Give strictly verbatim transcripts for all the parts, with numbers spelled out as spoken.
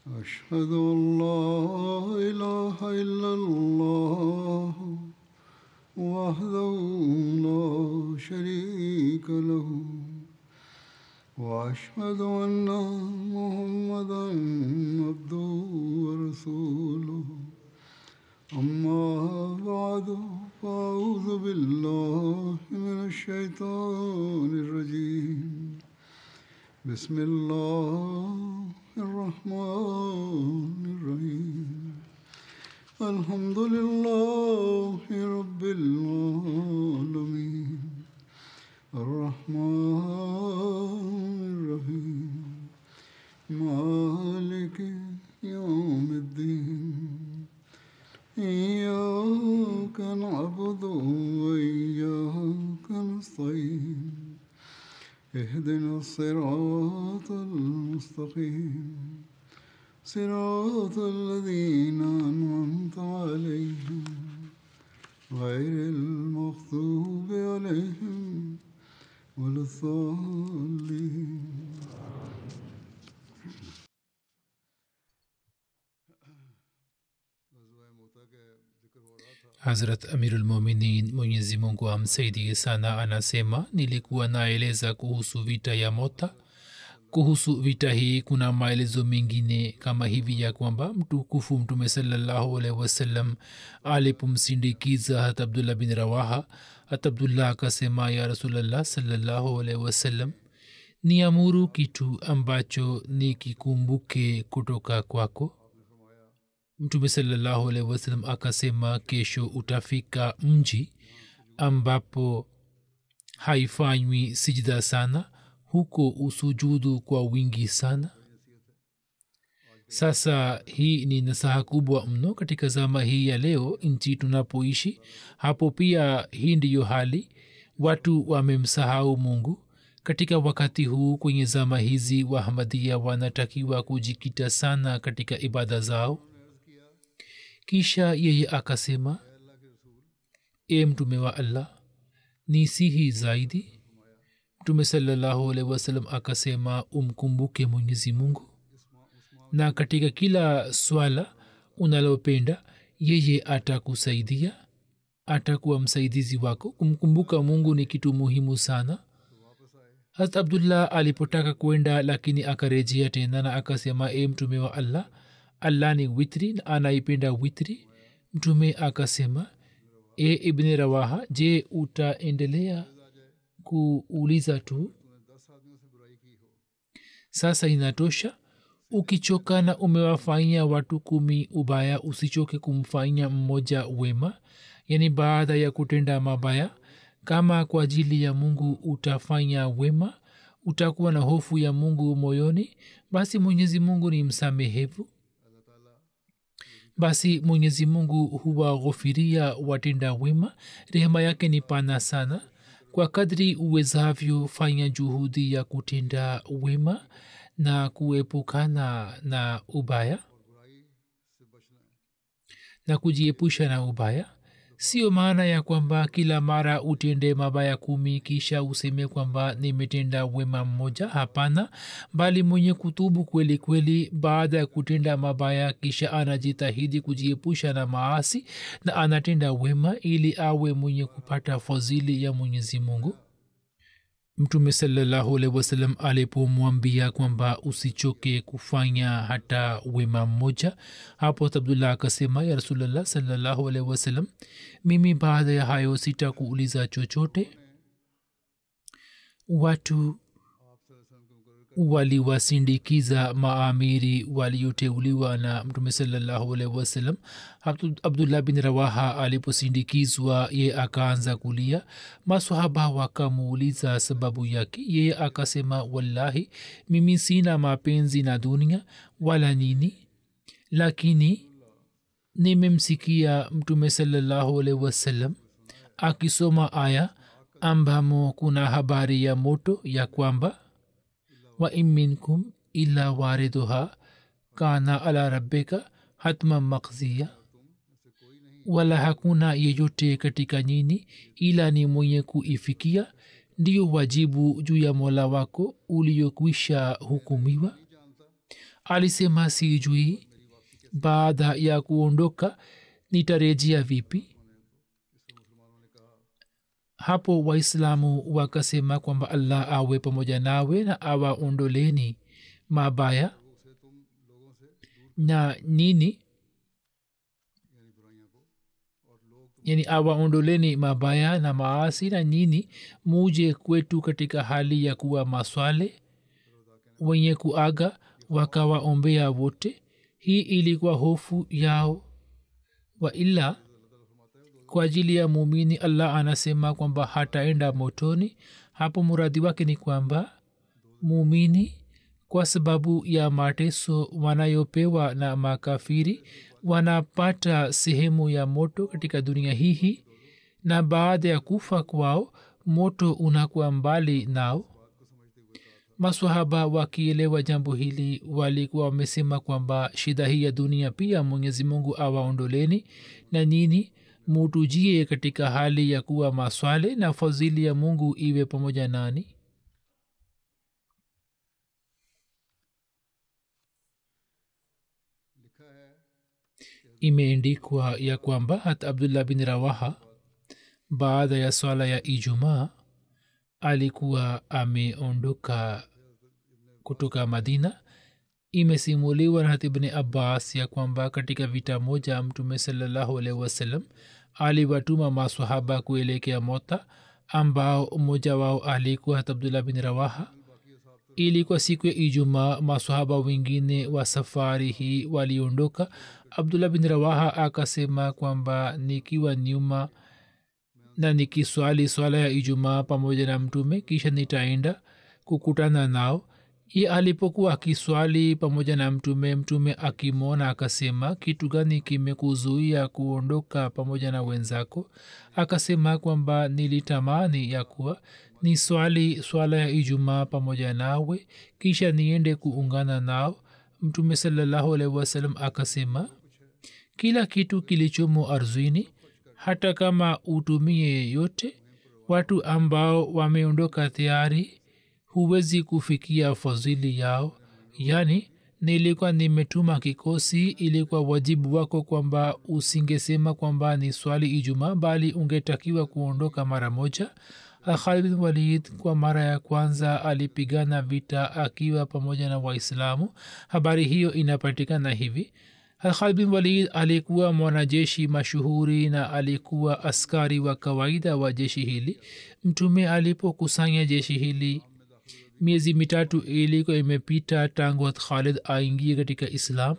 أشهد أن لا إله إلا الله وحده لا شريك له وأشهد أن محمدا عبده ورسوله أما بعد فأعوذ بالله من الشيطان الرجيم بسم الله الرحمن الرحيم الحمد لله رب العالمين الرحمن الرحيم مالك يوم الدين إياك نعبد وإياك نستعين اهدنا الصراط المستقيم صراط الذين أنعمت عليهم غير المغضوب عليهم ولا الضالين. Hazrat Amirul Mominin Mwenyezi Mungu amsaidie sana anasema, nilikuwa naeleza kuhusu vita ya Mota. Kuhusu vita hii kuna maelezo mengine kama hivi ya kwamba mtukufu Mtume sallallahu alaihi wasallam alipomsindikiza hat Abdullah bin Rawaha, hat Abdullah akasema, ya Rasulullah sallallahu alaihi wasallam, niamuru kitu ambacho nikikumbuke kutoka kwako. Mtume sallallahu alaihi wasallam akasema, kesho utafika mji ambapo haifanywi sijda sana, huko usujudu kwa wingi sana. Sasa hii ni nasaha kubwa mno katika zama hii ya leo nchi tunapoishi. Hapo pia hii ndiyo hali, watu wamemsahau Mungu. Katika wakati huu kwenye zama hizi Wahamadia wanatakiwa kujikita sana katika ibada zao. Kisha yeye akasema, e mtume wa Allah, nisihi zaidi. Mtume sallallahu alaihi wasallam akasema, umkumbuke Mwenyezi Mungu, na katika kila swala unalopenda yeye atakusaidia, atakuwa msaidizi wako. Kumkumbuka Mungu ni kitu muhimu sana. Hazrat Abdullah alipotaka kwenda lakini akarejea tena na akasema, e mtume wa Allah, Allah ni witri na anaipenda witri. Mtume akasema, e Ibn Rawaha, je utaendelea kuuliza tu? Sasa inatosha. Ukichoka na umewafanyia watu kumi ubaya, usichoke kumfanyia mmoja wema. Yani baada ya kutenda mabaya, kama kwa ajili ya Mungu utafanya wema, utakuwa na hofu ya Mungu moyoni, basi Mwenyezi Mungu ni msamehevu. Basi Mwenyezi Mungu huwaghufiria watenda wema, rehema yake ni pana sana. Kwa kadri uwezavyo fanya juhudi ya kutenda wema na kuepukana na ubaya na kujiepusha na ubaya. Sio maana ya kwamba kila mara utende mabaya kumi kisha useme kwamba nimetenda wema mmoja. Hapana, bali mwenye kutubu kweli kweli baada ya kutenda mabaya kisha anajitahidi kujiepusha na maasi na anatenda wema ili awe mwenye kupata fadhili ya Mwenyezi Mungu. Mtume sallallahu alaihi wasallam alipomwambia kwamba usichoke kufanya hata wema mmoja, hapo Abdullah akasema, ya Rasulullah sallallahu alaihi wasallam, mimi baada ya hayo sitakuuliza chochote. Watu waliwasindikiza maamiri walioteuliwa na Mtume sallallahu alaihi wasallam. Abdullah bin Rawaha aliposindikizwa, ye akaanza kulia. Maswahaba wakamuuliza sababu yake. Ye akasema, wallahi mimi sina mapenzi na dunia wala nini, lakini nimemsikia Mtume sallallahu alaihi wasallam akisoma aya ambamo kuna habari ya moto ya kwamba wa in minkum illa wariduha kana ala rabbika hatma maqziya, wala hakuna yeyote katika nyini ila ni mwenye kuifikia, ndiyo wajibu juu ya Mola wako uliokwisha hukumiwa. alisema sijui baada ya kuondoka nitarejea vipi. Hapo waislamu wakasema kwamba allah awe pamoja nawe na awaondoleni mabaya na nini, yani awaondoleni mabaya na maasi na nini muje kwetu katika hali ya kuwa maswale. Wenye kuaga wakawaombea wote. Hii ilikuwa hofu yao. Wa ila kwa ajili ya muumini allah anasema kwamba hataenda motoni. Hapo muradi wake ni kwamba muumini kwa sababu ya mateso wanayopewa na makafiri wanapata sehemu ya moto katika dunia hii, na baada ya kufa kwao moto unakuwa mbali nao. Maswahaba wakielewa jambo hili walikuwa wamesema kwamba shida hii ya dunia pia mwenyezi mungu awaondoleni na nini mutujie katika hali ya kuwa maswale na fadhili ya mungu iwe pamoja nani. Imeendikwa ya kwamba hata abdullah bin rawaha baada ya swala ya ijumaa alikuwa ameondoka kutoka madina. Imesimuliwa na hata ibn abbas ya kwamba katika vita moja mtume sallallahu alaihi wasallam aliwatuma maswahaba kuelekea mota, ambao mmoja wao alikuwa hata abdullah bin rawaha. Ilikuwa siku ya ijumaa. Maswahaba wengine wa safari hii waliondoka. abdullah bin rawaha akasema kwamba nikiwa nyuma na nikiswali swala ya ijumaa pamoja na mtume kisha nitaenda kukutana nao. Ye alipokuwa akiswali pamoja na mtume, mtume akimwona akasema, kitu gani kimekuzuia kuondoka pamoja na wenzako? Akasema kwamba nilitamani ya kuwa ni swali swala ya ijumaa pamoja nawe kisha niende kuungana nao. Mtume sallallahu alaihi wasallam akasema, kila kitu kilichomo ardhini hata kama utumie yote, watu ambao wameondoka tayari huwezi kufikia fadhili yao. yani nilikuwa nimetuma kikosi, ilikuwa wajibu wako kwamba usingesema kwamba ni swali ijumaa, bali ungetakiwa kuondoka mara moja. Khalid bin Walid kwa mara ya kwanza alipigana vita akiwa pamoja na Waislamu. Habari hiyo inapatikana hivi: Khalid bin Walid alikuwa mwanajeshi mashuhuri na alikuwa askari wa kawaida wa jeshi hili. Mtume alipokusanya jeshi hili, miezi mitatu ilikuwa imepita tangu Khalid aingie katika Islam.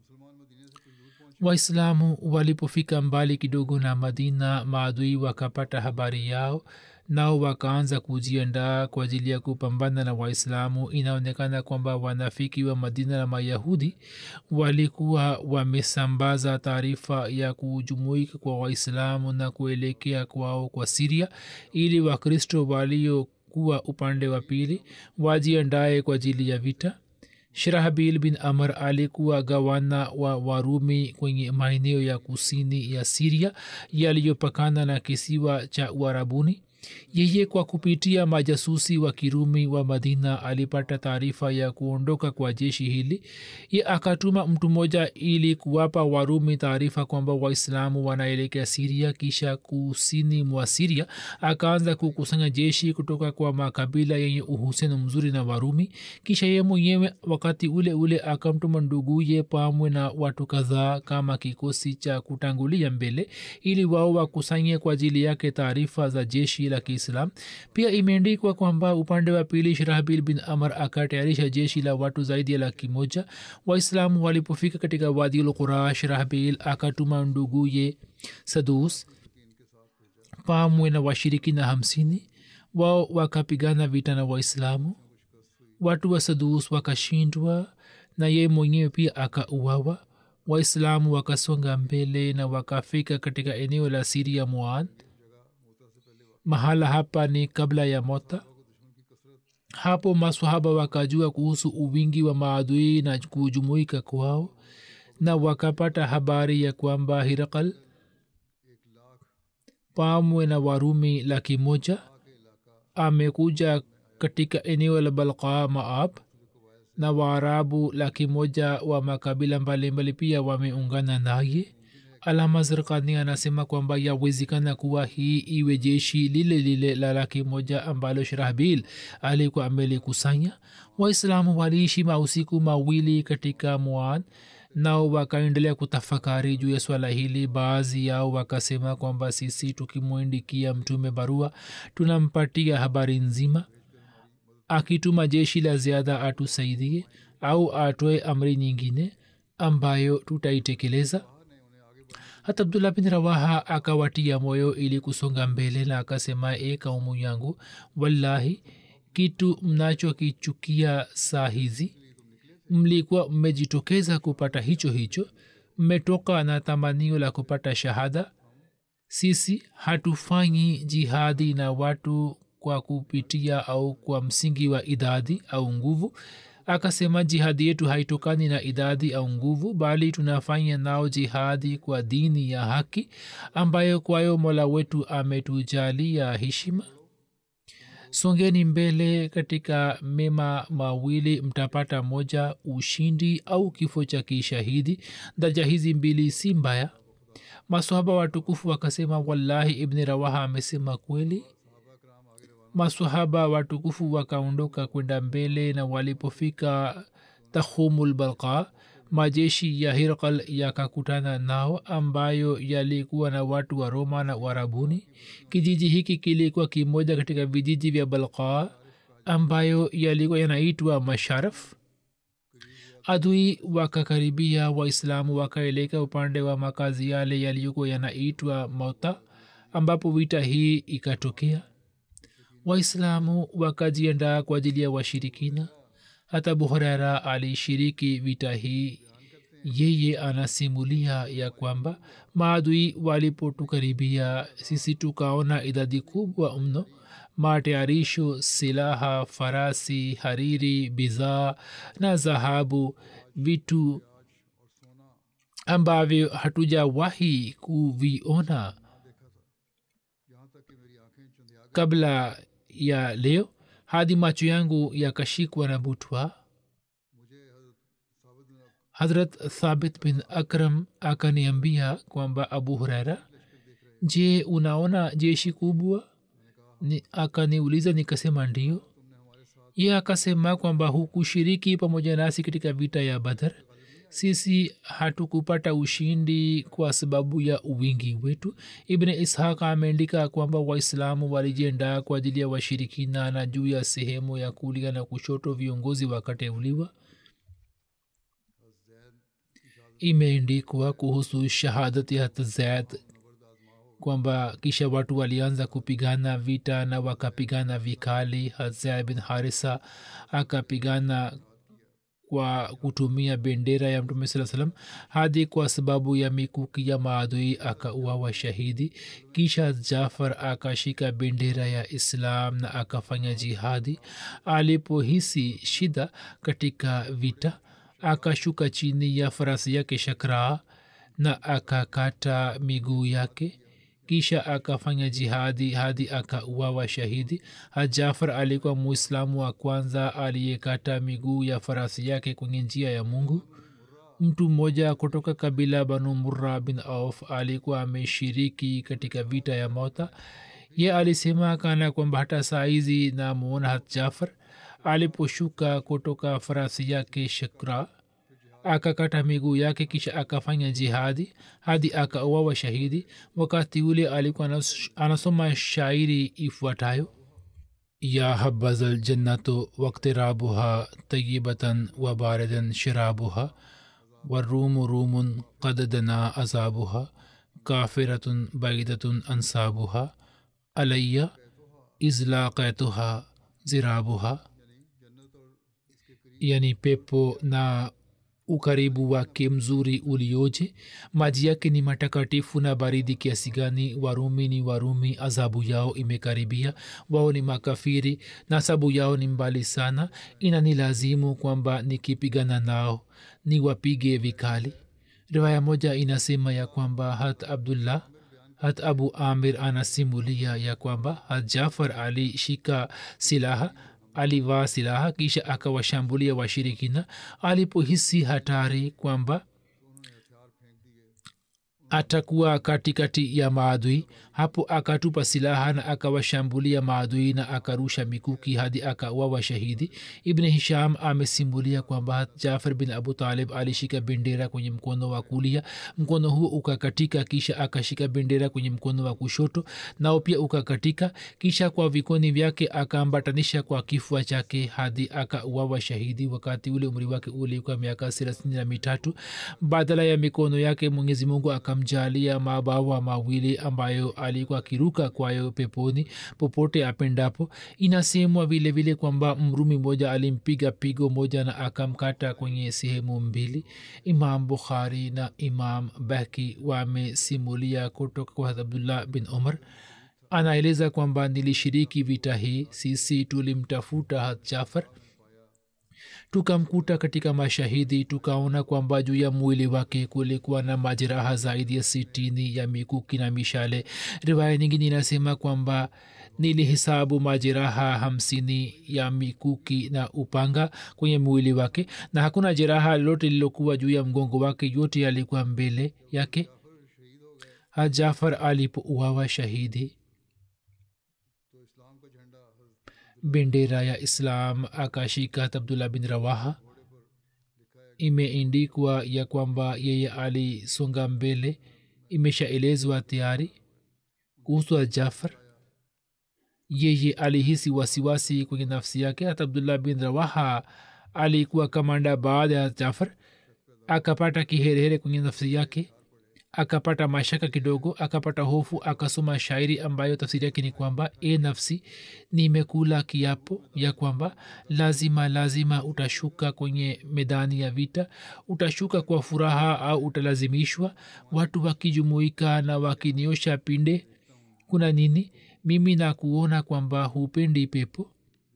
Waislamu walipofika mbali kidogo na Madina, maadui wakapata habari yao, nao wakaanza kujiandaa kwa ajili ya kupambana na Waislamu. Inaonekana kwamba wanafiki wa Madina na Mayahudi walikuwa wamesambaza taarifa ya kujumuika kwa Waislamu na kuelekea kwao kwa Siria, ili Wakristo walio kuwa upande wa pili wajiandae kwa ajili ya vita. Shirahabil bin Amr alikuwa gawana wa Warumi kwenye maeneo ya kusini ya Siria yaliyopakana na kisiwa cha Uarabuni. Yeye kwa kupitia majasusi wa Kirumi wa Madina alipata taarifa ya kuondoka kwa jeshi hili. Ye akatuma mtu mmoja ili kuwapa Warumi taarifa kwamba Waislamu wanaelekea Siria. Kisha kusini mwa Siria akaanza kukusanya jeshi kutoka kwa makabila yenye uhusiano mzuri na Warumi. Kisha ye mwenyewe wakati ule ule akamtuma nduguye pamoja na watu kadhaa kama kikosi cha kutangulia mbele, ili wao wakusanye kwa ajili yake taarifa za jeshi la Kiislam. Pia imeandikwa kwamba upande wa pili Shirahabil bin Amr akatayarisha jeshi la watu zaidi ya laki moja. Waislamu walipofika katika Wadi al-Qura, Shirahabil akatuma nduguye Sadus pamoja na washirikina hamsini. Wao wakapigana vita na Waislamu. Watu wa Sadus wakashindwa na yeye mwenyewe pia akauawa. Waislamu wakasonga mbele na wakafika katika eneo la Siria Muad. Mahala hapa ni kabla ya Mota. Hapo maswahaba wakajua kuhusu uwingi wa maadui na kujumuika kwao, na wakapata habari ya kwamba Hirakal pamoja na Warumi laki moja amekuja katika eneo la Balqa Maab. na waarabu laki moja wa makabila mbalimbali pia wameungana naye. Alama Zirqani anasema kwamba yawezekana kuwa hii iwe jeshi lile lile la laki moja ambalo Shirahbil alikuwa amelikusanya. Waislamu waliishi mausiku mawili katika Muad, nao wakaendelea kutafakari juu ya swala hili. Baadhi yao wakasema kwamba sisi tukimwendikia mtume barua tunampatia habari nzima, akituma jeshi la ziada atusaidie au atoe amri nyingine ambayo tutaitekeleza. Hata Abdullah bin Rawaha akawatia moyo ili kusonga mbele na akasema, e kaumu yangu, wallahi kitu mnachokichukia saa hizi mlikuwa mmejitokeza kupata hicho hicho, mmetoka na tamanio la kupata shahada. Sisi hatufanyi jihadi na watu kwa kupitia au kwa msingi wa idadi au nguvu. Akasema jihadi yetu haitokani na idadi au nguvu, bali tunafanya nao jihadi kwa dini ya haki ambayo kwayo Mola wetu ametujalia heshima. Songeni mbele katika mema mawili, mtapata moja, ushindi au kifo cha kishahidi. Daraja hizi mbili si mbaya. Maswahaba watukufu wakasema, wallahi Ibn Rawaha amesema kweli. Maswahaba watukufu wakaondoka kwenda mbele, na walipofika Takhumul Balqa majeshi ya Hirqal yakakutana nao, ambayo yalikuwa na watu wa Roma na Warabuni. Kijiji hiki kilikuwa kimoja katika vijiji vya Balqa ambayo yalikuwa yanaitwa Masharaf. Adui wakakaribia Waislamu, wakaeleka upande wa makazi yale yaliyokuwa yanaitwa Mauta, ambapo vita hii ikatokea. Waislamu wakajiandaa kwa ajili ya washirikina. Hata Abu Huraira alishiriki vita hii. Yeye anasimulia ya kwamba maadui walipotukaribia sisi tukaona idadi kubwa mno, matayarisho, silaha, farasi, hariri, bidhaa na dhahabu, vitu ambavyo hatujawahi kuviona kabla ya leo. Hadi macho yangu yakashikwa na butwa. Hazrat Thabit bin Akram akaniambia kwamba, Abu Huraira, je, unaona jeshi kubwa? Ni akaniuliza, nikasema ndio. Ye akasema kwamba hukushiriki pamoja nasi katika vita ya Badr. Sisi hatukupata ushindi kwa sababu ya uwingi wetu. Ibn Ishaq ameandika kwamba Waislamu walijiandaa kwa ajili ya washirikina, na juu ya sehemu ya kulia na kushoto viongozi wakateuliwa. Imeandikwa kuhusu shahadati ya Zaid kwamba kisha watu walianza kupigana vita na wakapigana vikali. Zaid bin Harisa akapigana kwa kutumia bendera ya Mtume sallallahu alaihi wasallam hadi kwa sababu ya mikuki ya maadui akauawa shahidi. Kisha Jafar akashika bendera ya Islam na akafanya jihadi. Alipohisi shida katika vita, akashuka chini ya farasi yake Shakra na akakata miguu yake. Kisha akafanya jihadi hadi akauawa shahidi. Jafar alikuwa Muislamu wa kwanza aliyekata miguu ya farasi yake kwenye njia ya Mungu. Mtu mmoja kutoka kabila Banu Murra bin Auf alikuwa ameshiriki katika vita ya Mauta. Ye alisema kana kwamba hata saa hizi namuona hat Jafar aliposhuka kutoka farasi yake Shakra, akakata miguu yake, kisha akafanya jihadi hadi akauawa shahidi. Wakati ule alikuwa anasoma shairi ifuatayo: ya habazal jannatu waqtirabuha tayyibatan wa baridan shirabuha warumu rumun qad dana azabuha kafiratun baidatun ansabuha alayya izlaqatuha zirabuha. Yani pepo na ukaribu wake mzuri ulioje, maji yake ni matakatifu na baridi kiasi gani. Warumi ni Warumi, adhabu yao imekaribia. Wao ni makafiri na sababu yao ni mbali sana. Inanilazimu kwamba nikipigana nao niwapige vikali. Riwaya moja inasema ya kwamba hat Abdullah hat Abu Amir anasimulia ya kwamba hat Jafar alishika silaha alivaa silaha kisha akawashambulia washirikina. Alipohisi hatari kwamba atakuwa katikati ya maadui, hapo akatupa silaha na akawashambulia maadui na akarusha mikuki hadi akauawa shahidi. Ibn Hisham amesimulia kwamba Jafar bin Abu Talib alishika bendera kwenye mkono wa kulia, mkono huo ukakatika, kisha akashika bendera kwenye mkono wa kushoto nao pia ukakatika, kisha kwa vikoni vyake akaambatanisha kwa kifua chake hadi akauawa shahidi. Wakati ule umri wake ulikuwa miaka thelathini na mitatu. Badala ya mikono yake Mwenyezi Mungu akamjalia mabawa mawili ambayo alikuwa akiruka kwayo peponi popote apendapo. Inasemwa vile vile kwamba Mrumi moja alimpiga pigo moja na akamkata kwenye sehemu mbili. Imam Bukhari na Imam Baki wamesimulia kutoka kwa Abdullah bin Umar, anaeleza kwamba nilishiriki vita hii. Sisi tulimtafuta Hat Jafar, tukamkuta katika mashahidi. Tukaona kwamba juu ya mwili wake kulikuwa na majeraha zaidi ya sitini ya mikuki na mishale. Riwaya nyingine inasema kwamba nilihesabu majeraha hamsini ya mikuki na upanga kwenye mwili wake, na hakuna jeraha lolote lilokuwa juu ya mgongo wake, yote yalikuwa mbele yake. Jafar alipouawa shahidi, bendera ya Islam akashika Abdullah bin Rawaha. Imeandikwa ya kwamba yeye alisonga mbele. Imeshaelezwa tayari kuhusu Jafar. Yeye alihisi wasiwasi kwenye nafsi yake. Hata Abdullah bin Rawaha alikuwa kamanda baada ya Jafar, akapata kiherehere kwenye nafsi yake, akapata mashaka kidogo, akapata hofu. Akasoma shairi ambayo tafsiri yake ni kwamba, e nafsi, nimekula kiapo ya kwamba lazima lazima utashuka kwenye medani ya vita. Utashuka kwa furaha au utalazimishwa. Watu wakijumuika na wakiniosha pinde, kuna nini? Mimi na kuona kwamba hupendi pepo.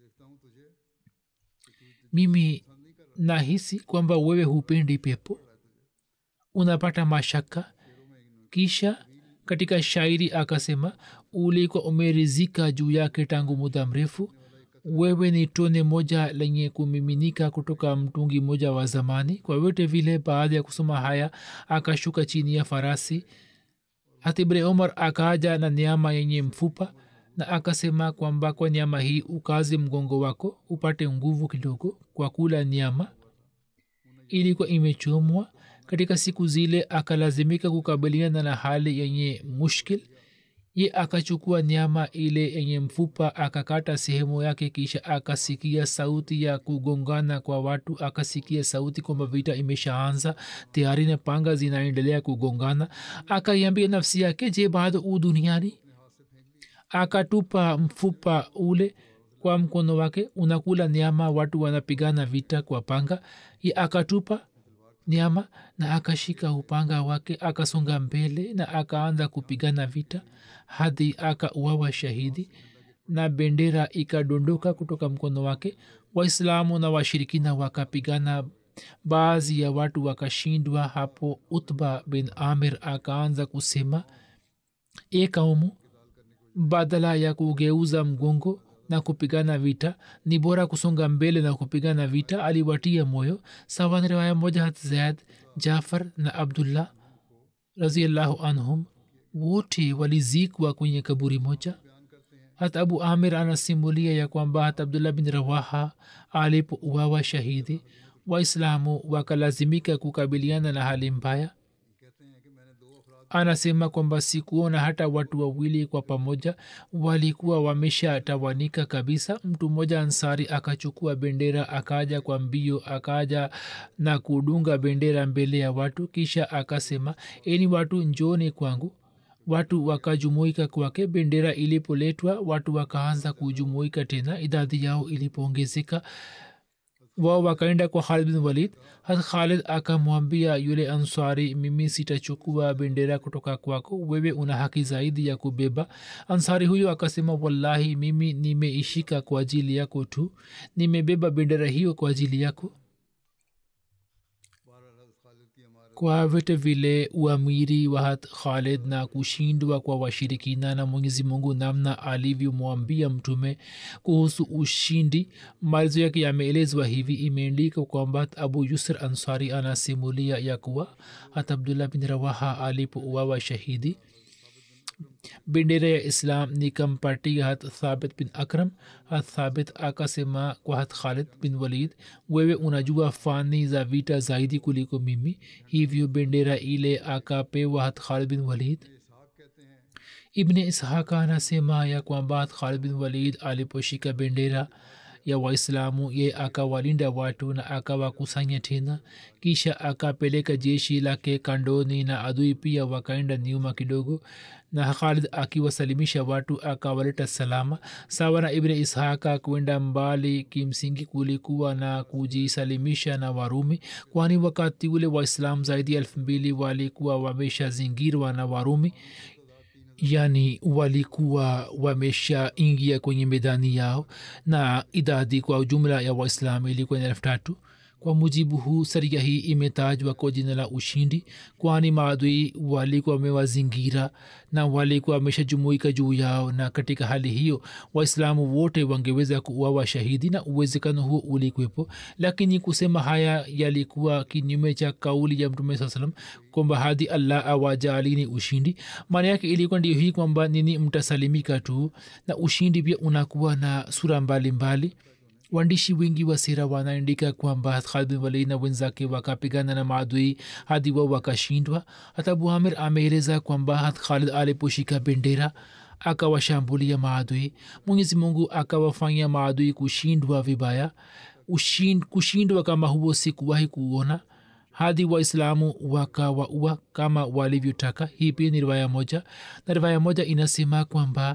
Mimi nahisi kwamba wewe hupendi pepo, unapata mashaka. Kisha katika shairi akasema, ulikuwa umerizika juu yake tangu muda mrefu. Wewe ni tone moja lenye kumiminika kutoka mtungi moja wa zamani. Kwa yote vile, baada ya kusoma haya akashuka chini ya farasi. Hatibre Omar akaja na nyama yenye mfupa na akasema kwamba kwa nyama hii ukaze mgongo wako upate nguvu kidogo kwa kula nyama. Ilikuwa imechomwa. Katika siku zile akalazimika kukabiliana na hali yenye mushkil. Ye akachukua nyama ile yenye mfupa akakata sehemu yake, kisha akasikia sauti ya kugongana kwa watu. Akasikia sauti kwamba vita imeshaanza tayari na panga zinaendelea kugongana. Akaiambia nafsi yake, je, bado u duniani? Akatupa mfupa ule kwa mkono wake, unakula nyama, watu wanapigana vita kwa panga. Ye akatupa nyama na akashika upanga wake, akasonga mbele na akaanza kupigana vita hadi akauawa shahidi na bendera ikadondoka kutoka mkono wake. Waislamu na washirikina wakapigana, baadhi ya watu wakashindwa. Hapo Utba bin Amir akaanza kusema, e kaumu, badala ya kugeuza mgongo na kupigana vita, ni bora kusonga mbele na kupigana vita. Aliwatia moyo. Sawa na riwaya moja, hat Zaid, Jafar na Abdullah radhiyallahu anhum wote walizikwa kwenye kaburi moja. Hata Abu Amir anasimulia ya kwamba hata Abdullah bin Rawaha alipouawa shahidi, Waislamu wakalazimika kukabiliana na hali mbaya. Anasema kwamba sikuona hata watu wawili kwa pamoja, walikuwa wamesha tawanika kabisa. Mtu mmoja Ansari akachukua bendera, akaja kwa mbio, akaja na kudunga bendera mbele ya watu, kisha akasema, eni watu, njoni kwangu. Watu wakajumuika kwake. Bendera ilipoletwa, watu wakaanza kujumuika tena. Idadi yao ilipoongezeka, wao wakaenda kwa Khalid bin Walid. Hat Khalid akamwambia yule Ansari, mimi sitachukua bendera kutoka kwako, wewe una haki zaidi ya kubeba. Ansari huyo akasema, wallahi mimi nimeishika kwa ajili yako tu, nimebeba bendera hiyo kwa ajili yako. kwa vyote vile uamiri wa hat khalid na kushindwa kwa washirikina na mwenyezi mungu namna alivyomwambia mtume kuhusu ushindi malizo yake yameelezwa hivi. imeandika kwamba abu yusr ansari anasimulia ya kuwa hat abdullah bin rawaha alipouawa shahidi bendera ya islam nikampatia hat thabit bin akram. hat thabit akasema kwa hat khalid bin walid, wewe unajua fani za vita zaidi kuliko mimi, hivyo bendera ile akapewa hat khalid bin walid. ibni ishaka anasema ya kwamba hat khalid bin walid aliposhika bendera ya waislamu ye akawalinda watu na akawakusanya tena, kisha akapeleka jeshi lake kandoni na adui pia wakaenda nyuma kidogo, na khalid akiwasalimisha watu akawaleta salama. sawa na ibn ishaka kwenda mbali kimsingi kulikuwa na kujisalimisha na warumi, kwani wakati ule waislamu zaidi ya elfu mbili walikuwa wameshazingirwa na warumi, yani walikuwa wamesha ingia kwenye medani yao na idadi kwa jumla ya waislamu ilikuwa ni elfu tatu. kwa mujibu huu saria hii imetajwa kwa jina la ushindi, kwani maadui walikuwa wamewazingira na walikuwa wameshajumuika juu yao, na katika hali hiyo waislamu wote wangeweza kuuawa shahidi na uwezekano huo ulikwepo. lakini kusema haya yalikuwa kinyume cha kauli ya mtume saa salam kwamba hadi allah awajalini ushindi. maana yake ilikuwa ndio hii kwamba nini mtasalimika tu, na ushindi pia unakuwa na sura mbalimbali mbali. waandishi wengi wa sira wanaandika kwamba khalid bin walid na wenzake wakapigana na maadui hadi wao wakashindwa. hata abu amir ameeleza kwamba khalid aliposhika bendera akawashambulia maadui, mwenyezi mungu akawafanya maadui kushindwa vibaya. Ushind, kushindwa kama huo sikuwahi kuona, hadi waislamu wakawaua kama walivyotaka. hii pia ni riwaya moja, na riwaya moja inasema kwamba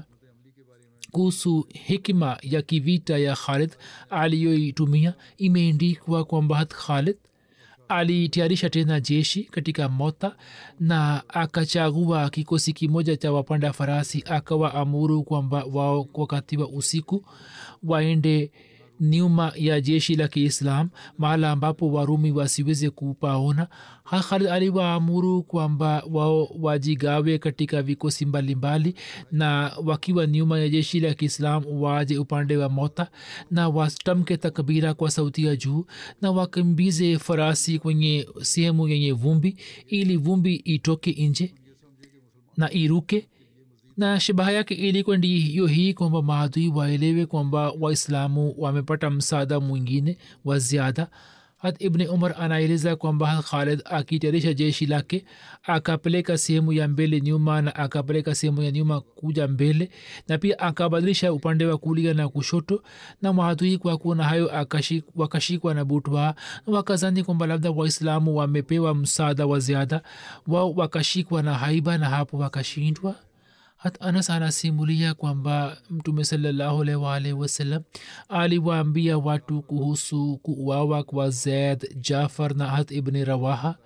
kuhusu hikima ya kivita ya khalid aliyoitumia imeendikwa kwamba hat khalid alitayarisha tena jeshi katika mota na akachagua kikosi kimoja cha wapanda farasi, akawa amuru kwamba wao wakati wa usiku waende nyuma ya jeshi la kiislam mahala ambapo warumi wasiweze kupaona. khalid aliwaamuru kwamba wao wajigawe katika vikosi mbalimbali na wakiwa nyuma ya jeshi la kiislam waje upande wa mota na watamke takbira kwa sauti ya juu na wakimbize farasi kwenye sehemu yenye vumbi ili vumbi itoke nje na iruke. na shabaha yake ilikuwa ndiyo hii kwamba maadui waelewe kwamba waislamu wamepata msaada mwingine wa ziada. hat ibni umar anaeleza kwamba khalid akitayarisha jeshi lake akapeleka sehemu ya mbele nyuma na akapeleka sehemu ya nyuma kuja mbele, na pia akabadilisha upande wa kulia na kushoto, na maadui kwa kuona hayo wakashikwa na butwa na wakazani kwamba labda waislamu wamepewa msaada wa ziada. wao wakashikwa na haiba na hapo wakashindwa. hat anas anasimulia kwamba mtume sallallahu alaihi wasallam aliwaambia watu kuhusu kuuawa kwa zaid, jafar na hat ibn rawaha.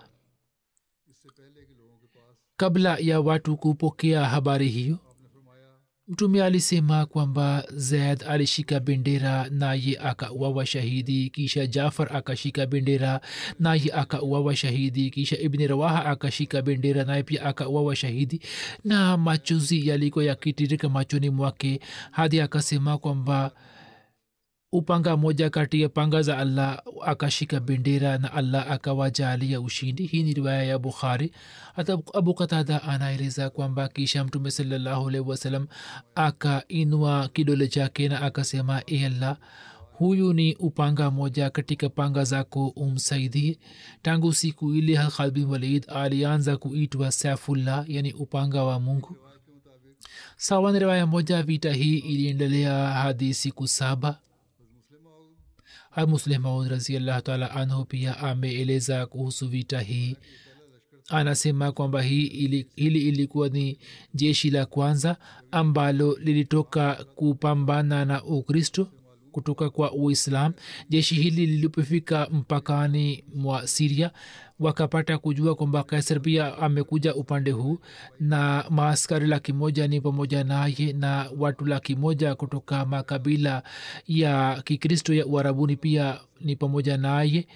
kabla ya watu kupokea habari hiyo, mtume alisema kwamba zaid alishika bendera naye akauawa shahidi, kisha jafar akashika bendera naye akauawa shahidi, kisha ibn rawaha akashika bendera naye pia akauawa shahidi, na machozi yalikuwa yakitirika machoni mwake hadi akasema kwamba upanga moja kati ya panga za allah akashika bendera na allah akawajalia ushindi. hii ni riwaya ya bukhari. hata abu qatada anaeleza kwamba kisha mtume sallallahu alaihi wasallam akainua kidole chake na akasema, e allah, huyu ni upanga moja katika panga zako, umsaidie. tangu siku ile khalid bin walid alianza kuitwa saifullah, yani upanga wa mungu. sawa na riwaya moja, vita hii iliendelea hadi siku saba. Muslim Maud raziallahu taala anhu pia ameeleza kuhusu vita hii. anasema kwamba hii ili, hili ilikuwa ni jeshi la kwanza ambalo lilitoka kupambana na ukristo kutoka kwa uislam. jeshi hili lilipofika mpakani mwa siria wakapata kujua kwamba kaisar pia amekuja upande huu, na maaskari laki moja ni pamoja naye na watu laki moja kutoka makabila ya kikristo ya uarabuni pia ni pamoja naye.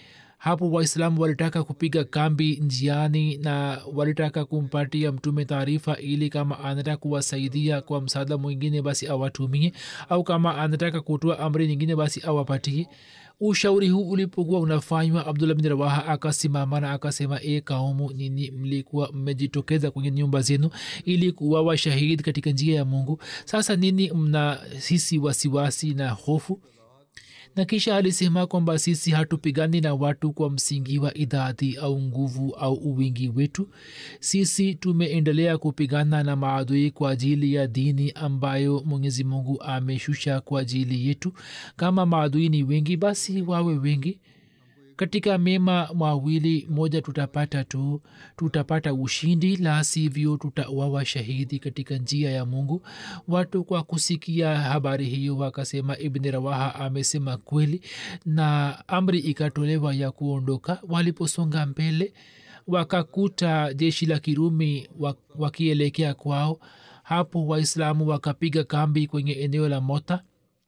hapo waislamu walitaka kupiga kambi njiani na walitaka kumpatia mtume taarifa ili kama anataka kuwasaidia kwa msaada mwingine basi awatumie au kama anataka kutoa amri nyingine basi awapatie. Ushauri huu ulipokuwa unafanywa, Abdullah bin Rawaha akasimama na akasema, e kaumu, nini mlikuwa mmejitokeza kwenye nyumba zenu ili kuwawa shahidi katika njia ya Mungu, sasa nini mna hisi wasiwasi na hofu? Na kisha alisema kwamba sisi hatupigani na watu kwa msingi wa idadi au nguvu au uwingi wetu. Sisi tumeendelea kupigana na maadui kwa ajili ya dini ambayo Mwenyezi Mungu ameshusha kwa ajili yetu. Kama maadui ni wengi basi wawe wengi. Katika mema mawili moja tutapata tu, tutapata ushindi, la sivyo tutawawa shahidi katika njia ya Mungu. Watu kwa kusikia habari hiyo wakasema, Ibn Rawaha amesema kweli, na amri ikatolewa ya kuondoka. Waliposonga mbele wakakuta jeshi la Kirumi wakielekea kwao. Hapo waislamu wakapiga kambi kwenye eneo la Mota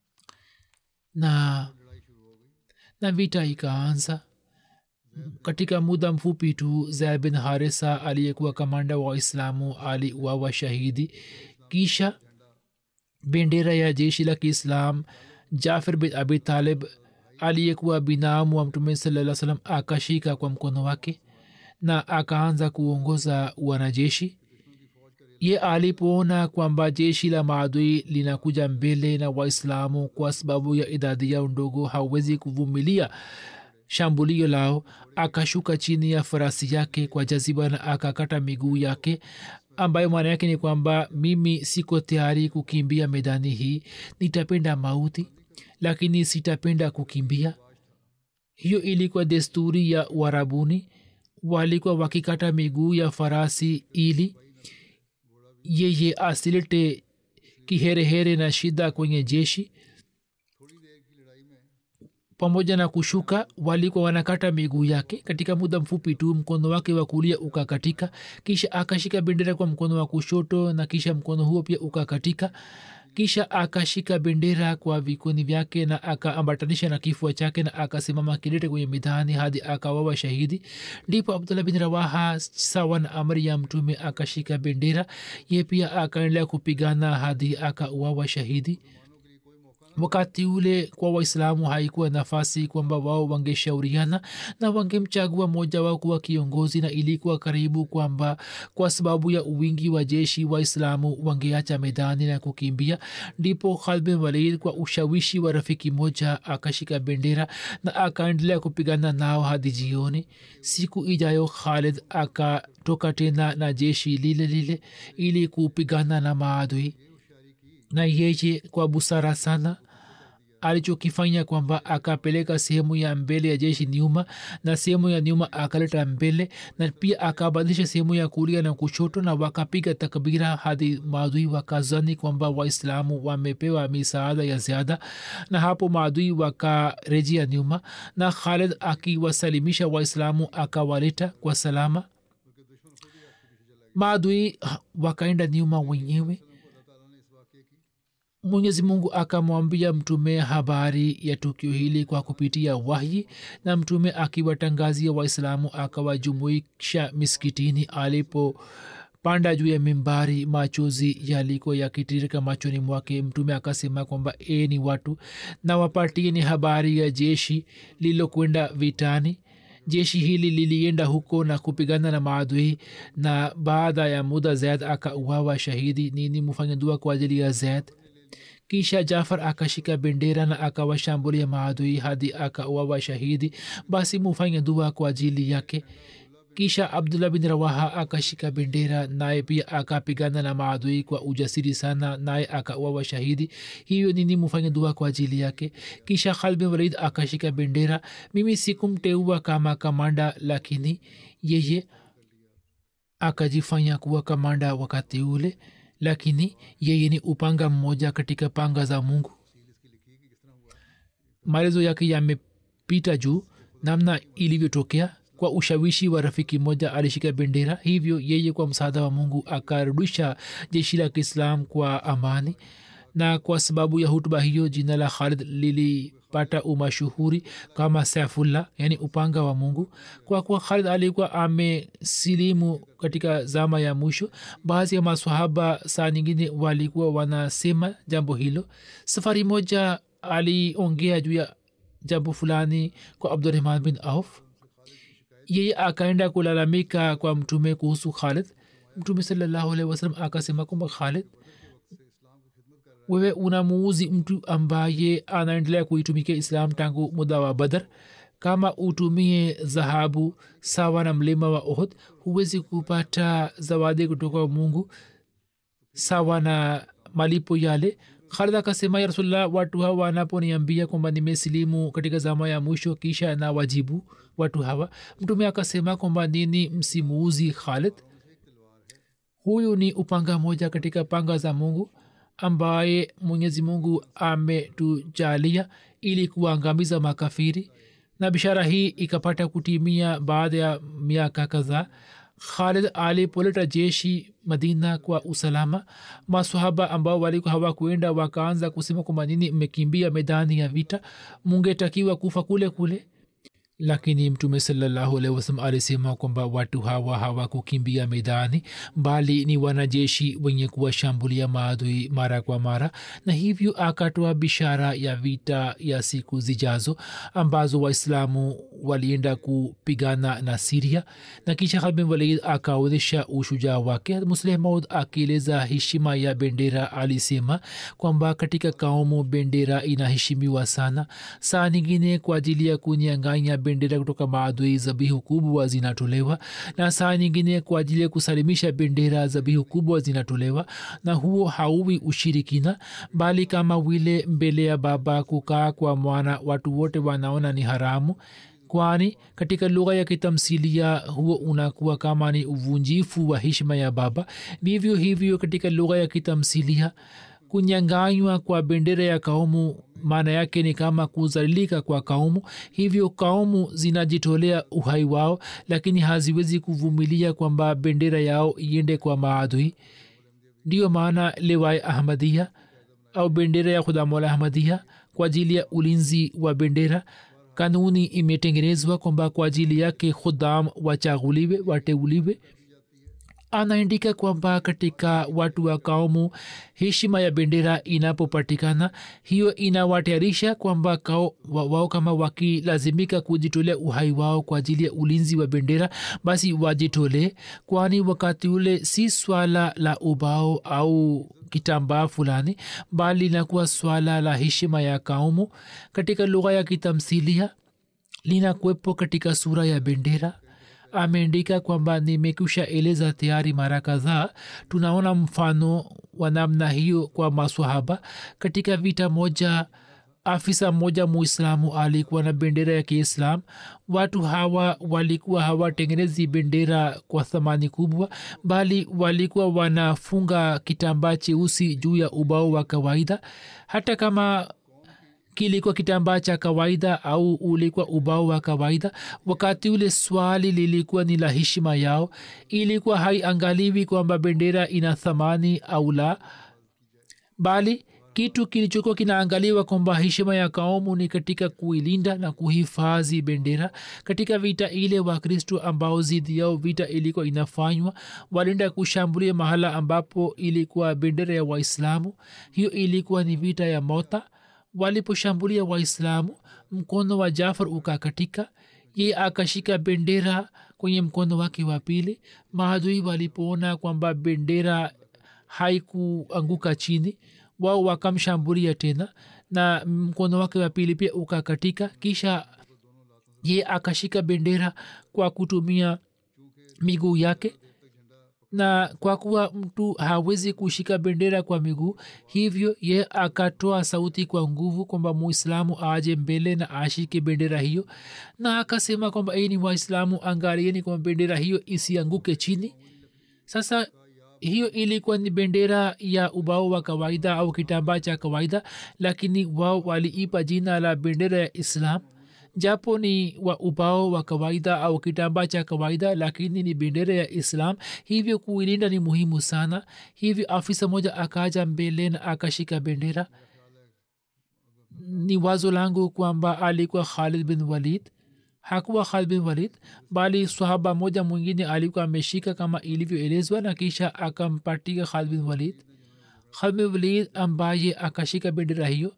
na na vita ikaanza. Katika muda mfupi tu Zaid bin Harisa aliyekuwa kamanda wa Waislamu aliuawa shahidi. Kisha bendera ya jeshi la Kiislam Jafar bin Abi Talib aliyekuwa binamu wa Mtume sallallahu alaihi wasallam akashika kwa mkono wake na akaanza kuongoza wanajeshi. Ye alipoona kwamba jeshi la maadui linakuja mbele na Waislamu kwa sababu ya idadi yao ndogo hawezi kuvumilia shambulio lao, akashuka chini ya farasi yake kwa jaziba na akakata miguu yake, ambayo maana yake ni kwamba mimi siko tayari kukimbia medani hii, nitapenda mauti lakini sitapenda kukimbia. Hiyo ilikuwa desturi ya Warabuni, walikuwa wakikata miguu ya farasi ili yeye asilete kiherehere na shida kwenye jeshi. Pamoja na kushuka walikuwa wanakata miguu yake. Katika muda mfupi tu mkono wake wa kulia ukakatika, kisha akashika bendera kwa mkono wa kushoto na kisha mkono huo pia ukakatika. Kisha akashika bendera kwa vikoni vyake na akaambatanisha na kifua chake na akasimama kidete kwenye midani hadi akawawa shahidi. Ndipo Abdullah bin Rawaha sawa na amri ya Mtume akashika bendera, ye pia akaendelea kupigana hadi akawawa shahidi. Wakati ule kwa Waislamu haikuwa nafasi kwamba wao wangeshauriana na wangemchagua moja wao kuwa kiongozi, na ilikuwa karibu kwamba kwa sababu ya uwingi wa jeshi Waislamu wangeacha medani na kukimbia. Ndipo Khalid bin Walid kwa ushawishi wa rafiki moja akashika bendera na akaendelea kupigana nao hadi jioni. Siku ijayo Khalid akatoka tena na jeshi lile lile ili kupigana na maadui, na yeye kwa busara sana alichokifanya kwamba akapeleka sehemu ya mbele ya jeshi nyuma na sehemu ya nyuma akaleta mbele, na pia akabadilisha sehemu ya kulia na kushoto, na wakapiga takbira hadi maadui wakazani kwamba Waislamu wamepewa misaada ya ziada, na hapo maadui wakarejea nyuma na Khalid akiwasalimisha Waislamu akawaleta kwa salama. Maadui wakaenda nyuma wenyewe. Mwenyezi Mungu akamwambia Mtume habari ya tukio hili kwa kupitia wahi, na Mtume akiwatangazia Waislamu akawajumuisha miskitini. Alipopanda juu ya mimbari machozi yalikuwa yakitiririka machoni mwake. Mtume akasema kwamba e ni watu, na wapatieni habari ya jeshi lililokwenda vitani. Jeshi hili lilienda huko na kupigana na maadui, na baada ya muda Zaid akauawa shahidi. Nini mufanya dua kwa ajili ya Zaid? Kisha Jafar akashika bendera na akawashambulia maadui hadi akauawa shahidi, basi mufanye dua kwa ajili yake. Kisha Abdullah bin Rawaha akashika bendera, naye pia akapigana na maadui kwa ujasiri sana, naye akauawa shahidi. Hiyo nini mufanye dua kwa ajili yake. Kisha Khalid bin Walid akashika bendera. Mimi sikumteua kama kamanda, lakini yeye akajifanya kuwa kamanda wakati ule, lakini yeye ni upanga mmoja katika panga za Mungu. Maelezo yake yamepita juu namna ilivyotokea. Kwa ushawishi wa rafiki moja alishika bendera, hivyo yeye kwa msaada wa Mungu akarudisha jeshi la Kiislam kwa amani, na kwa sababu ya hutuba hiyo jina la Khalid lilipata umashuhuri kama Saifullah, yani upanga wa Mungu. Kwa kuwa Khalid alikuwa amesilimu katika zama ya mwisho, baadhi ya maswahaba saa nyingine walikuwa wanasema jambo hilo. Safari moja aliongea juu ya jambo fulani kwa Abdurrahman bin Auf. Yeye akaenda kulalamika kwa mtume kuhusu Khalid. Mtume sallallahu alaihi wasallam akasema kwamba Khalid, wewe unamuuzi mtu ambaye anaendelea kuitumikia Islam tangu muda wa Badr. Kama utumie dhahabu sawa na mlima wa Uhud, huwezi kupata zawadi kutoka Mungu sawa na malipo yale. Khalid akasema, ya Rasulullah, watu hawa wanaponiambia kwamba nimesilimu katika zama ya mwisho, kisha na wajibu watu hawa. Mtume akasema kwamba nini msimuuzi Khalid. Huyu ni upanga moja katika panga za Mungu ambaye Mwenyezi Mungu ametujalia ili kuangamiza makafiri, na bishara hii ikapata kutimia baada ya miaka kadhaa. Khalid alipoleta jeshi Madina kwa usalama, maswahaba ambao walikuwa hawakuenda wakaanza kusema kwamba nini mmekimbia medani ya vita, mungetakiwa kufa kule kule. Lakini mtume sallallahu alaihi wasallam alisema kwamba watu hawa hawakukimbia medani, bali ni wanajeshi wenye kuwashambulia maadui mara kwa mara, na hivyo akatoa bishara ya vita ya siku zijazo ambazo waislamu walienda kupigana na Syria. Na kisha Khalid bin Walid akaonyesha ushujaa wake. Musleh Maud akieleza heshima ya bendera alisema kwamba katika kaumu bendera inaheshimiwa sana. Saa nyingine kwa ajili ya kunyang'anya bendera kutoka maadui zabihu kubwa zinatolewa, na saa nyingine kwa ajili ya kusalimisha bendera zabihu kubwa zinatolewa, na huo hauwi ushirikina, bali kama vile mbele ya baba kukaa kwa mwana watu wote wanaona ni haramu, kwani katika lugha ya kitamsilia huo unakuwa kama ni uvunjifu wa heshima ya baba. Vivyo hivyo katika lugha ya kitamsilia kunyanganywa kwa bendera ya kaumu maana yake ni kama kuzalilika kwa kaumu. Hivyo kaumu zinajitolea uhai wao, lakini haziwezi kuvumilia kwamba bendera yao iende kwa maadui. Ndiyo maana Lewai Ahmadiyya au bendera ya Khudamola Ahmadiyya kwa ajili ya ulinzi wa bendera, kanuni imetengenezwa kwamba kwa ajili yake khudam wachaguliwe, wateuliwe. Anaandika kwamba katika watu wa kaumu heshima ya bendera inapopatikana, hiyo inawatayarisha kwamba wao kama wakilazimika kujitolea uhai wao kwa ajili ya ulinzi wa bendera, basi wajitolee, kwani wakati ule si swala la ubao au kitambaa fulani, bali linakuwa swala la heshima ya kaumu. Katika lugha ya kitamsilia linakuwepo katika sura ya bendera. Ameandika kwamba nimekusha eleza tayari mara kadhaa. Tunaona mfano wa namna hiyo kwa maswahaba. Katika vita moja, afisa mmoja muislamu alikuwa na bendera ya Kiislam. Watu hawa walikuwa hawatengenezi bendera kwa thamani kubwa, bali walikuwa wanafunga kitambaa cheusi juu ya ubao wa kawaida. Hata kama kilikuwa kitambaa cha kawaida au ulikuwa ubao wa kawaida, wakati ule swali lilikuwa ni la heshima yao. Ilikuwa haiangaliwi kwamba bendera ina thamani au la, bali kitu kilichokuwa kinaangaliwa kwamba heshima ya kaumu ni katika kuilinda na kuhifadhi bendera. Katika vita ile, Wakristo ambao zidi yao vita ilikuwa inafanywa walienda kushambulia mahala ambapo ilikuwa bendera ya Waislamu. Hiyo ilikuwa ni vita ya Mota. Waliposhambulia Waislamu, mkono wa Jafar ukakatika. Ye akashika bendera kwenye mkono wake wa pili. Maadui walipoona kwamba bendera haikuanguka chini, wao wakamshambulia tena na mkono wake wa pili pia ukakatika. Kisha ye akashika bendera kwa kutumia miguu yake, na kwa kuwa mtu hawezi kushika bendera kwa miguu, hivyo ye akatoa sauti kwa nguvu kwamba muislamu aje mbele na ashike bendera hiyo, na akasema kwamba enyi waislamu, angalieni kwamba bendera hiyo isianguke chini. Sasa hiyo ilikuwa ni bendera ya ubao wa kawaida au kitambaa cha kawaida, lakini wao waliipa jina la bendera ya Islam. japo ni wa ubao wa kawaida au kitambaa cha kawaida, lakini ni bendera ya islam, hivyo kuilinda ni muhimu sana. hivyo afisa moja akaja mbele na akashika bendera. ni wazo langu kwamba alikuwa Khalid bin Walid. Hakuwa Khalid bin Walid, bali sahaba moja mwingine alikuwa ameshika kama ilivyoelezwa, na kisha akampatia Khalid bin Walid. Khalid bin Walid ambaye akashika bendera hiyo,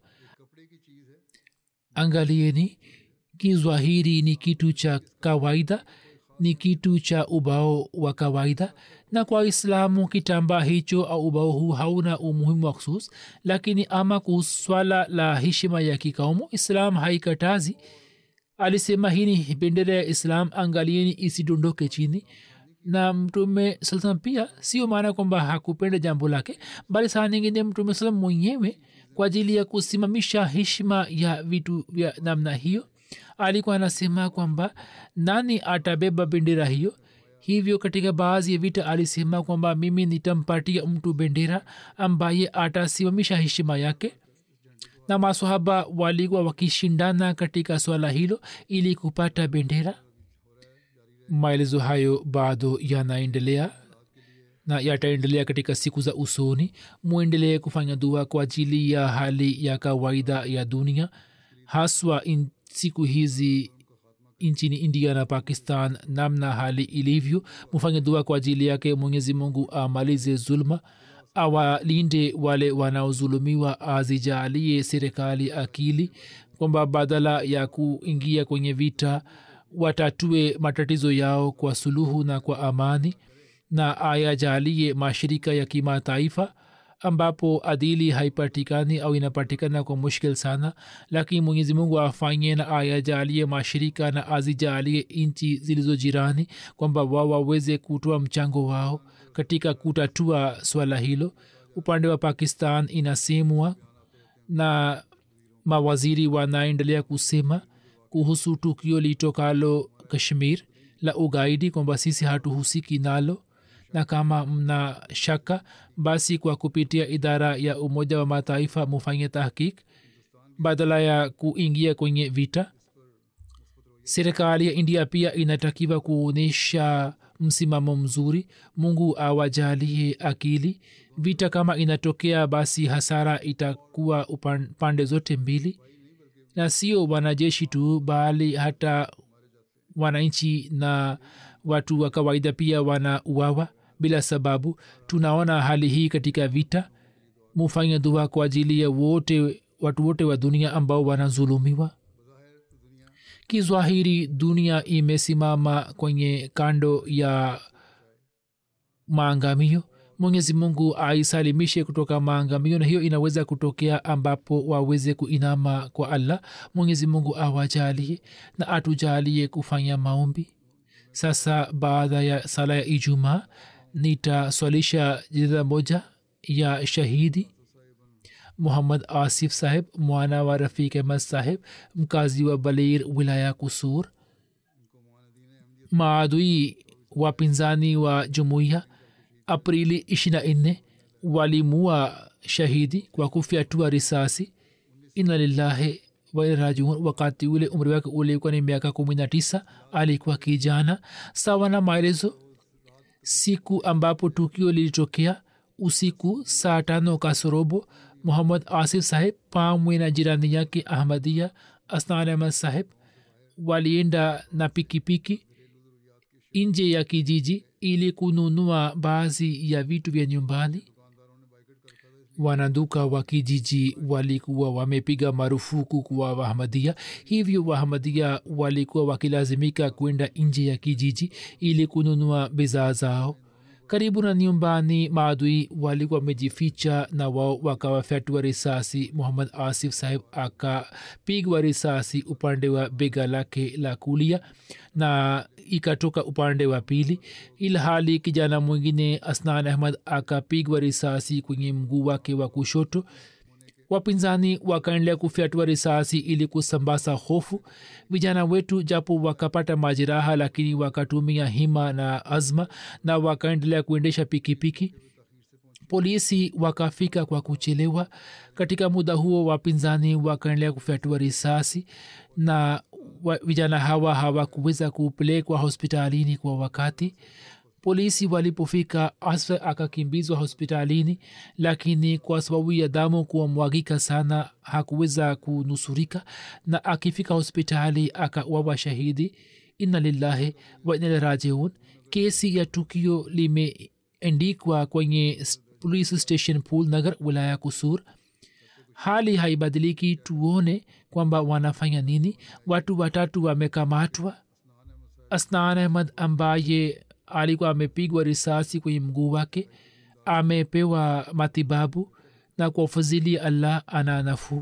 angalieni ki zwahiri ni kitu cha kawaida, ni kitu cha ubao wa kawaida, na kwa islamu kitambaa hicho au ubao huu hauna umuhimu maksus. lakini ama kuhusu swala la heshima ya kikaumu, islam haikatazi. alisema hii ni bendera ya islam, angalieni isidondoke chini. na mtume salam pia sio maana kwamba hakupenda jambo lake, bali saa nyingine mtume salam mwenyewe kwa ajili ya kusimamisha heshima ya vitu vya namna hiyo alikuwa anasema kwamba nani atabeba bendera hiyo. hivyo katika baadhi ya vita alisema kwamba mimi nitampatia mtu bendera ambaye atasimamisha heshima yake, na masahaba walikuwa wakishindana katika swala hilo ili kupata bendera. maelezo hayo bado yanaendelea na yataendelea katika siku za usoni. mwendelee kufanya dua kwa ajili ya hali ya kawaida ya dunia, haswa in siku hizi nchini India na Pakistan, namna hali ilivyo. mufanye dua kwa ajili yake Mwenyezi Mungu amalize zulma, awalinde wale wanaozulumiwa, azijalie serikali akili kwamba badala ya kuingia kwenye vita watatue matatizo yao kwa suluhu na kwa amani, na ayajalie mashirika ya kimataifa ambapo adili haipatikani au inapatikana kwa mushkil sana, lakini Mwenyezi Mungu afanye na ayajalie mashirika na azijalie nchi zilizo jirani kwamba wao waweze kutoa mchango wao katika kutatua swala hilo. upande wa Pakistan inasemwa na mawaziri wanaendelea kusema kuhusu tukio litokalo Kashmir la ugaidi kwamba sisi hatuhusiki nalo, na kama mna shaka basi kwa kupitia idara ya Umoja wa Mataifa mufanye tahqiq badala ya kuingia kwenye vita. serikali ya India pia inatakiwa kuonyesha msimamo mzuri. Mungu awajalie akili. vita kama inatokea basi hasara itakuwa upande zote mbili, na sio wanajeshi tu bali hata wananchi na watu wa kawaida pia wanauawa bila sababu. tunaona hali hii katika vita. mufanye dua kwa ajili ya wote, watu wote wa dunia ambao wanazulumiwa. kizwahiri dunia imesimama kwenye kando ya maangamio. Mwenyezi Mungu aisalimishe kutoka maangamio, na hiyo inaweza kutokea ambapo waweze kuinama kwa Allah. Mwenyezi Mungu awajalie na atujalie kufanya maombi. sasa baada ya sala ya Ijumaa nitaswalisha jinaza moja ya shahidi Muhammad Asif Saheb, mwana wa Rafiq Ahmad Saheb, mkazi wa Balir, wilaya Kusur. maadui wapinzani wa jumuiya Aprili ishirini na nne walimua shahidi kwa kufyatua risasi. inna lillahi wa inna ilaihi rajiun. wakati ule umri wake ulikuwa ni miaka kumi na tisa. alikuwa kijana. sawa na maelezo, siku ambapo tukio lilitokea usiku saa tano kasorobo, Muhammad Asif Saheb pamoja na jirani yake Ahmadia Asnan Ahmad Saheb walienda na pikipiki nje ya kijiji ili kununua baadhi ya vitu vya nyumbani. wanaduka wa kijiji walikuwa wamepiga marufuku kwa Wahamadia, hivyo Wahamadia walikuwa wakilazimika kwenda nje ya kijiji ili kununua bidhaa zao. karibu na nyumbani maadui walikuwa wamejificha, na wao wakawafyatua risasi. Muhammad Asif Saheb akapigwa risasi upande wa bega lake la kulia na ikatoka upande wa pili, ilhali kijana mwingine Asnan Ahmad akapigwa risasi kwenye mguu wake wa kushoto. wapinzani wakaendelea kufyatua risasi ili kusambaza hofu. vijana wetu japo wakapata majeraha, lakini wakatumia hima na azma na wakaendelea kuendesha pikipiki. polisi wakafika kwa kuchelewa. katika muda huo wapinzani wakaendelea kufyatua risasi na wa, vijana hawa hawakuweza kupelekwa hospitalini kwa wakati. Polisi walipofika Asfer akakimbizwa hospitalini, lakini kwa sababu ya damu kuwamwagika sana hakuweza kunusurika, na akifika hospitali akauawa shahidi. Inna lillahi wa inna ilaihi rajiun. Kesi ya tukio limeandikwa kwenye police station Pool Nagar, wilaya Kusur. Hali haibadiliki, tuone kwamba wanafanya nini. Watu watatu wamekamatwa. Asnan Ahmad ambaye alikuwa amepigwa risasi kwenye mguu wake amepewa matibabu na kwa fadhili ya Allah ana nafuu.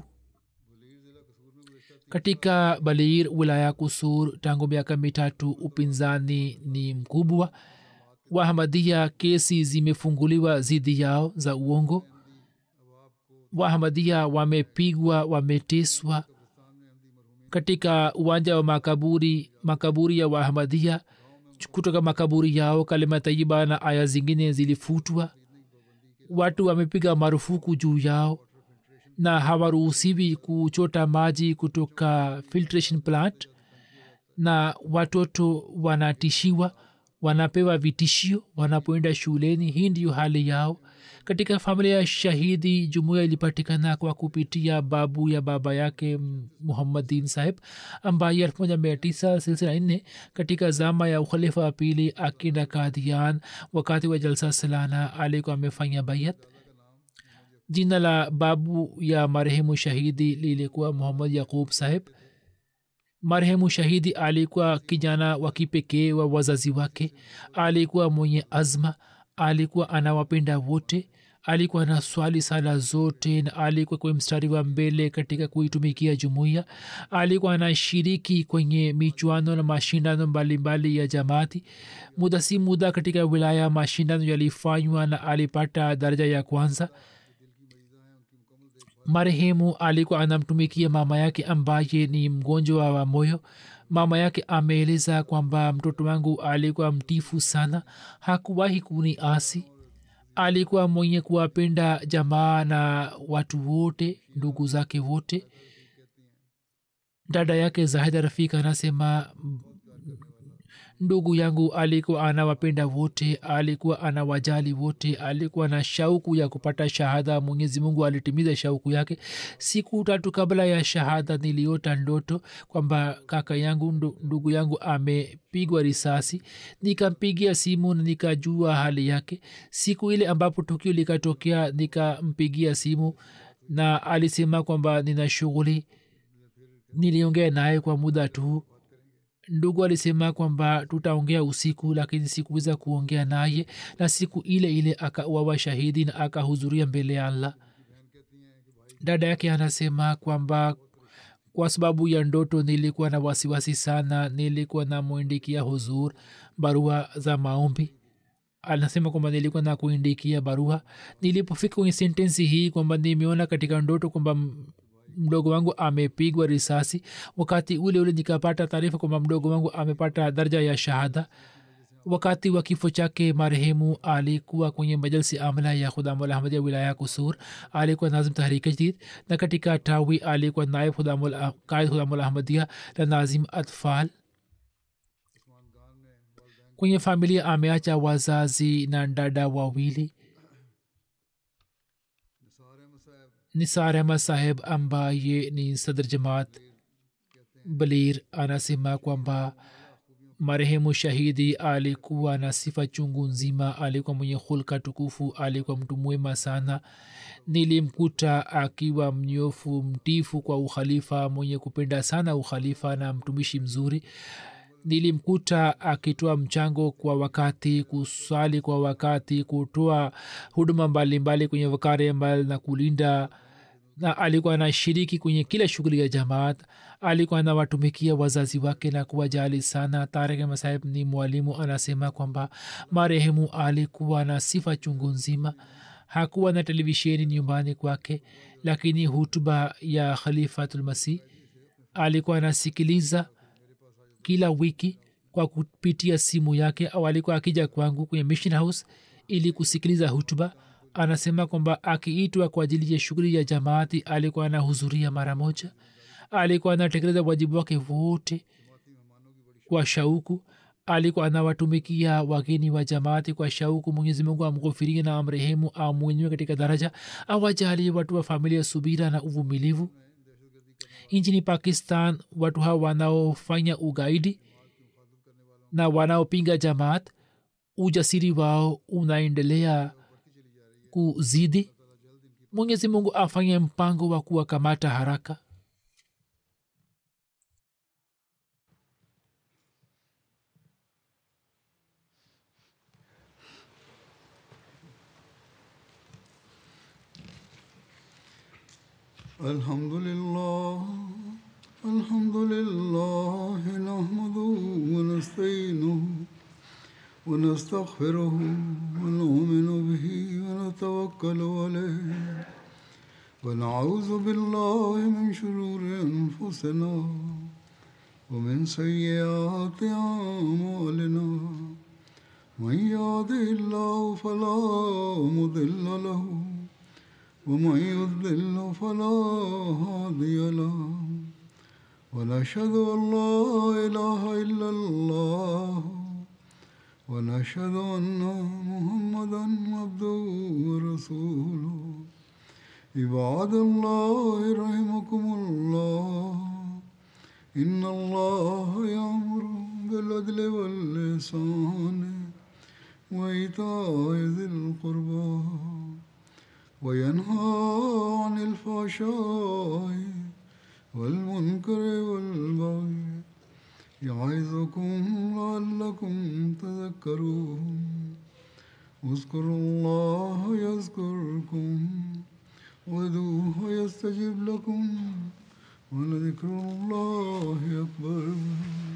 Katika Balir, wilaya Kusur, tangu miaka mitatu upinzani ni mkubwa. Wahamadia kesi zimefunguliwa zidi yao za uongo. Wahamadia wamepigwa, wameteswa. Katika uwanja wa makaburi, makaburi ya Wahamadia, kutoka makaburi yao kalima tayyiba na aya zingine zilifutwa. Watu wamepiga marufuku juu yao na hawaruhusiwi kuchota maji kutoka filtration plant, na watoto wanatishiwa, wanapewa vitishio wanapoenda shuleni. Hii ndiyo hali yao. Katika familia ya shahidi, jumuiya ilipatikana kwa kupitia babu ya baba yake Muhammadin Saheb, ambaye elfu moja mia tisa sitini na nne katika zama ya ukhalifa wa pili akienda Kadian wakati wa jalsa salana alikuwa amefanya bayat. Jina la babu ya marehemu shahidi lilikuwa Muhammad Yaqub Saheb. Marehemu shahidi alikuwa kijana wa kipekee wa wazazi wake. Alikuwa mwenye azma, alikuwa anawapenda wote, alikuwa na swali sala zote, na alikuwa kwenye mstari wa mbele katika kuitumikia jumuiya. Alikuwa anashiriki kwenye michuano na mashindano mbalimbali ya jamaati. Muda si muda katika wilaya mashindano yalifanywa na alipata daraja ya kwanza. Marehemu alikuwa anamtumikia mama yake ambaye ni mgonjwa wa moyo. Mama yake ameeleza kwamba mtoto wangu alikuwa mtifu sana, hakuwahi kuniasi. Alikuwa mwenye kuwapenda jamaa na watu wote, ndugu zake wote. Dada yake Zahida Rafika anasema ndugu yangu alikuwa anawapenda wote, alikuwa anawajali wote, alikuwa na shauku ya kupata shahada. Mwenyezi Mungu alitimiza shauku yake. Siku tatu kabla ya shahada niliota ndoto kwamba kaka yangu, ndugu yangu amepigwa risasi. Nikampigia simu na nikajua hali yake. Siku ile ambapo tukio likatokea nikampigia simu na alisema kwamba nina shughuli. Niliongea naye kwa muda tu. Ndugu alisema kwamba tutaongea usiku, lakini sikuweza kuongea naye, na siku ile ile akauawa shahidi na akahudhuria mbele ya Allah. Dada yake anasema kwamba kwa sababu ya ndoto nilikuwa na wasiwasi sana, nilikuwa na muindikia huzur barua za maombi. Anasema kwamba nilikuwa na kuindikia barua. Nilipofika kwenye sentensi hii kwamba nimeona katika ndoto kwamba mdogo wangu amepigwa risasi, wakati ule ule nikapata taarifa kwamba mdogo wangu amepata daraja ya shahada. Wakati wa kifo chake marehemu alikuwa kwenye majalisi amla ya Khudamul Ahmadiyya wilaya Kusur. Alikuwa nazim Tahriki Jadid, na katika tawi alikuwa naib Khudamul Qaid Khudamul Ahmadiyya na nazim Atfal. Kwenye familia ameacha wazazi na dada wawili. Nisar Ahmad Saheb ambaye ni sadr jamaat Balir anasema kwamba marehemu shahidi alikuwa na sifa chungu nzima. Alikuwa mwenye hulka tukufu, alikuwa mtu mwema sana. Nilimkuta akiwa mnyofu, mtifu kwa ukhalifa, mwenye kupenda sana ukhalifa na mtumishi mzuri. Nilimkuta akitoa mchango kwa wakati, kusali kwa wakati, kutoa huduma mbalimbali kwenye wakare mbali na kulinda, na alikuwa anashiriki kwenye kila shughuli ya jamaat. Alikuwa anawatumikia wazazi wake na kuwajali sana. Tariq Ahmad Saheb ni mwalimu, anasema kwamba marehemu alikuwa na sifa chungu nzima. Hakuwa na televisheni nyumbani kwake, lakini hutuba ya Khalifatul Masih alikuwa anasikiliza kila wiki kwa kupitia simu yake, au alikuwa akija kwangu kwenye Mission House ili kusikiliza hutuba. Anasema kwamba akiitwa kwa ajili ya shughuli ya jamaati alikuwa anahudhuria mara moja. alikuwa anatekeleza wajibu wake wote kwa shauku. Alikuwa anawatumikia wageni wa jamaati kwa shauku. Mwenyezi Mungu amghufirie na amrehemu, amwinue katika daraja, awajalie watu wa familia subira na uvumilivu. nchini Pakistan watu hawa wanaofanya ugaidi na wanaopinga jamaat, ujasiri wao unaendelea kuzidi. Mwenyezi Mungu afanye mpango wa kuwakamata haraka. Alhamdulillah, alhamdulillah, nahmaduhu wa nasta'inuhu wa nastaghfiruhu wa nu'minu bihi wa natawakkalu alayhi wa na'udhu billahi min shururi anfusina wa min sayyiati a'malina. Man yahdihillahu fala mudilla lahu ومن يضلل فلا هادي له ونشهد أن لا إله إلا الله ونشهد أن محمدا عبده ورسوله. عباد الله رحمكم الله، إن الله يأمر بالعدل والإحسان وإيتاء ذي القربى وينهى عن الفحشاء والمنكر والبغي يعظكم لعلكم تذكرون. اذكروا الله يذكركم وادعوه يستجب لكم ولذكر الله أكبر.